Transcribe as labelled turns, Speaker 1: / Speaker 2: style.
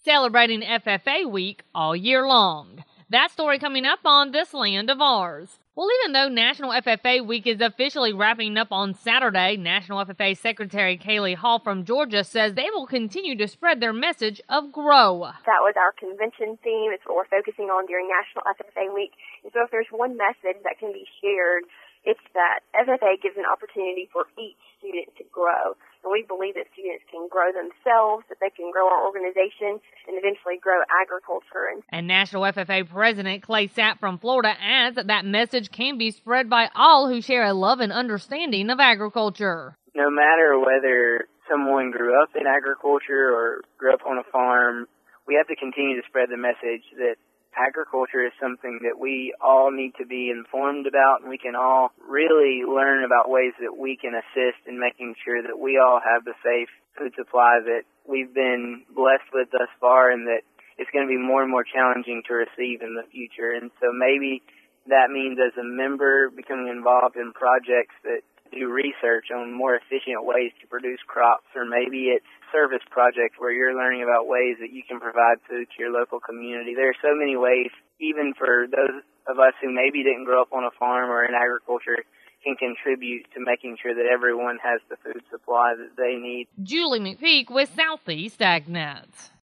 Speaker 1: celebrating FFA Week all year long. That story coming up on This Land of Ours. Well, even though National FFA Week is officially wrapping up on Saturday, National FFA Secretary Kaylee Hall from Georgia says they will continue to spread their message of grow.
Speaker 2: That was our convention theme. It's what we're focusing on during National FFA Week. And so if there's one message that can be shared, it's that FFA gives an opportunity for each student to grow. And we believe that students can grow themselves, that they can grow our organization, and eventually grow agriculture.
Speaker 1: And National FFA President Clay Sapp from Florida adds that message can be spread by all who share a love and understanding of agriculture.
Speaker 3: No matter whether someone grew up in agriculture or grew up on a farm, we have to continue to spread the message that agriculture is something that we all need to be informed about, and we can all really learn about ways that we can assist in making sure that we all have the safe food supply that we've been blessed with thus far, and that it's going to be more and more challenging to receive in the future. And so maybe that means as a member becoming involved in projects that do research on more efficient ways to produce crops, or maybe it's service projects where you're learning about ways that you can provide food to your local community. There are so many ways, even for those of us who maybe didn't grow up on a farm or in agriculture, can contribute to making sure that everyone has the food supply that they need.
Speaker 1: Julie McPeak with Southeast AgNet.